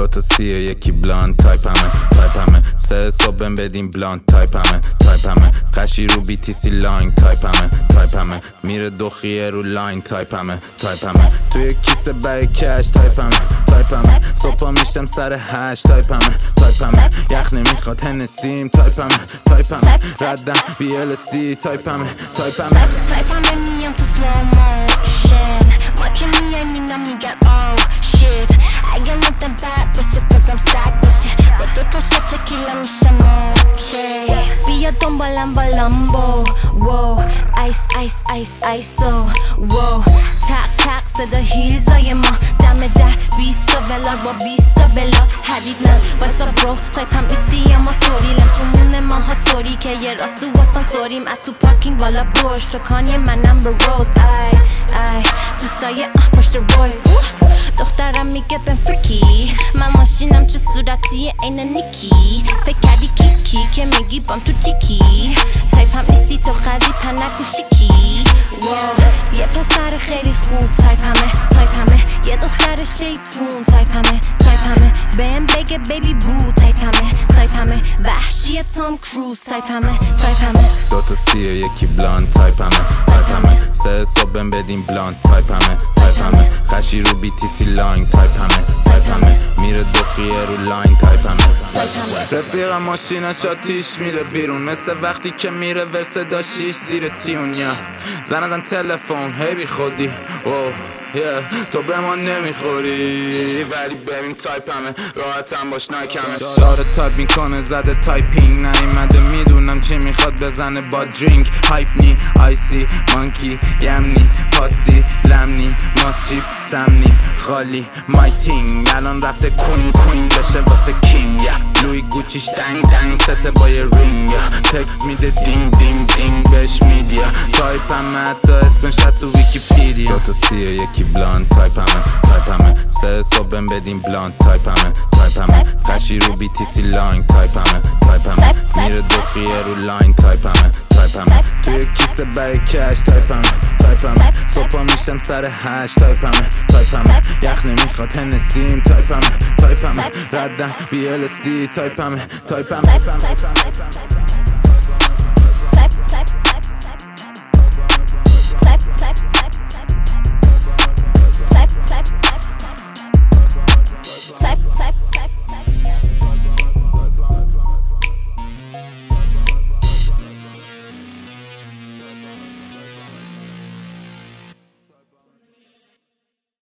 دوتا سیه یکی بلاند تایپمه سه صبح بدیم بلاند تایپمه قشی رو BTC لاین تایپمه میره دوخیه رو لاین تایپمه توی کیسه بای کش تایپمه صبح میشتم سر هشت تایپمه یخ نمیخواد هنسیم تایپمه ردم BLSD تایپمه میام تو slow motion ماکه میای مینا میگن oh shit اگه ندم بد باشه فکرم سگ باشه با دوتا شت تکیلا میشم اوکی بیا دنبالم با لامبو wow ایسو wow تق صدا هیلزای ما دم در 20 ولار با 20 بلا حدید نه واسا برو تایپم ایستی اما طوری لنسرومون ماها طوری که یه راست تو آسانسوریم از تو پارکینگ بالا برش تو کانی منم به روز ای تو سایه پشت رویز دخترم میگه بن فرکی من ماشینم چه صورتی این نیکی فکر کردی کیکی که میگی بام تو تیکی تایپم نیستی تو خزی پنک و شیکی یه پسر خیلی خوب تایپمه یه دختر شیطون تایپمه بهم بگه بیبی بو تایپمه وحشی تام کروز تایپمه دوتا سیه یکی بلاند تایپمه سه صبح بدیم بلاند تایپمه قشی رو BTC لاین تایپمه میره دوخیه رو لاین تایپمه رفیقم ماشینش آتیش میره بیرون مثل وقتی که میره ورسه داشیش زیر تیونیا زن تلفن هی بی خودی تو به ما نمیخوری ولی ببین تایپمه راحتم باش نکمه داره تایپ میکنه زده تایپینگ نیومده میدونم چی میخواد بزنه با درینک هایپ نی آیسی مانکی یمنی پاستی لمنی ماس چیپ سمنی خالی مایتینگ الان رفته کوین بشه واسه کینگ لوی گوچیش دنگ سته با یه رینگ تکس میده دینگ بهش میدیا تایپمه حتی اسمش هست تو ویکیپیدیا دوتا سیه یکی بلاند تایپمه سه صبح بدیم بلاند تایپمه قشی رو BTC لاین تایپمه میره دوخیه رو لاین تایپمه توی کیسه بای کش تایپمه صبح میشتم سر هشت تایپمه یخ نمیخواد هنسیم تایپمه ردم BLSD تایپمه